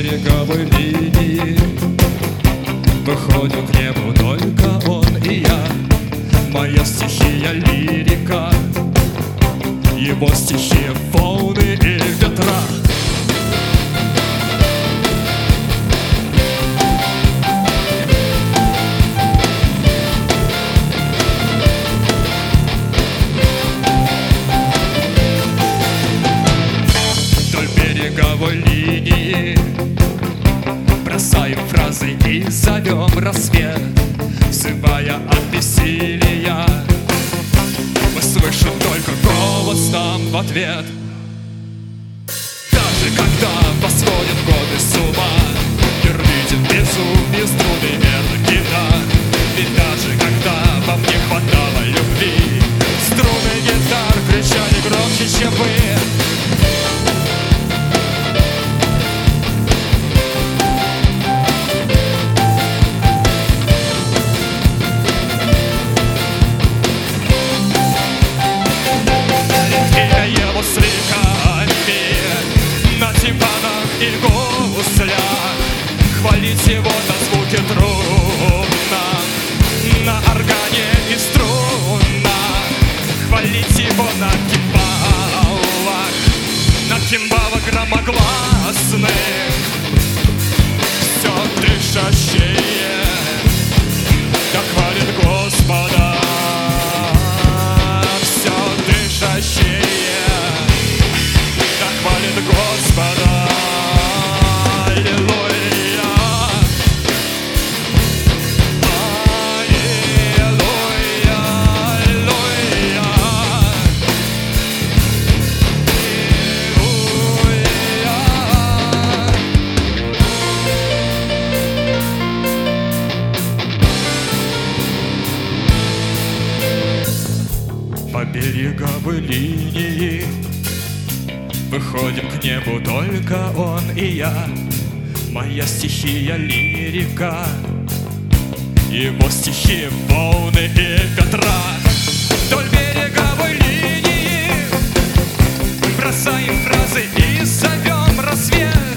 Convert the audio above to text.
береговой линии выходим к небу только он и я. Моя стихия лирика, его стихия волны и ветра. Вдоль береговой линии бросаем фразы и зовем рассвет, взывая от бессилия. Мы слышим только голос нам в ответ. Даже когда восходят годы с ума, мир видит безумие струны мерных гитар. Ведь даже когда вам не хватало любви, струны гитар кричали громче, чем вы. И гуслях хвалить его на звуке трудно, на органе и струнах, хвалить его на кимбалах громогласных, все дышащее, как хвалит Господа, все дышащее, как хвалит Господа. По береговой линии выходим к небу только он и я. Моя стихия лирика, его стихи волны и ветра. Вдоль береговой линии бросаем фразы и зовем рассвет,